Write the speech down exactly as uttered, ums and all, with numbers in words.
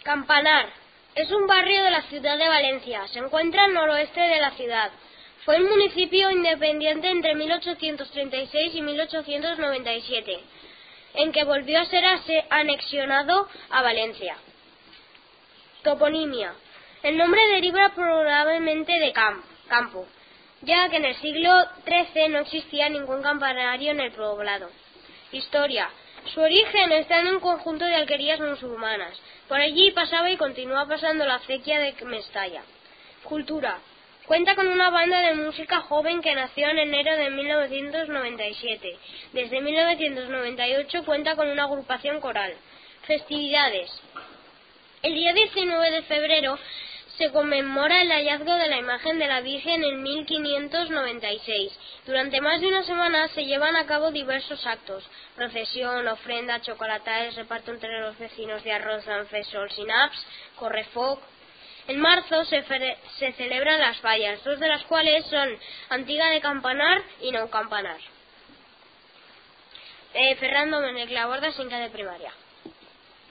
Campanar es un barrio de la ciudad de Valencia. Se encuentra al noroeste de la ciudad. Fue un municipio independiente entre mil ochocientos treinta y seis y mil ochocientos noventa y siete, en que volvió a ser anexionado a Valencia. Toponimia. El nombre deriva probablemente de camp, campo, ya que en el siglo trece no existía ningún campanario en el poblado. Historia. Su origen está en un conjunto de alquerías musulmanas. Por allí pasaba y continúa pasando la acequia de Mestalla. Cultura. Cuenta con una banda de música joven que nació en enero de mil novecientos noventa y siete. Desde mil novecientos noventa y ocho cuenta con una agrupación coral. Festividades. El día diecinueve de febrero se conmemora el hallazgo de la imagen de la Virgen en mil quinientos noventa y seis. Durante más de una semana se llevan a cabo diversos actos: procesión, ofrenda, chocolatares, reparto entre los vecinos de arroz, danfes, sols y naps, correfoc. En marzo se, se celebran las fallas, dos de las cuales son Antiga de Campanar y Nou Campanar. Eh, Ferran Domènech Laborda, cinquè de primària.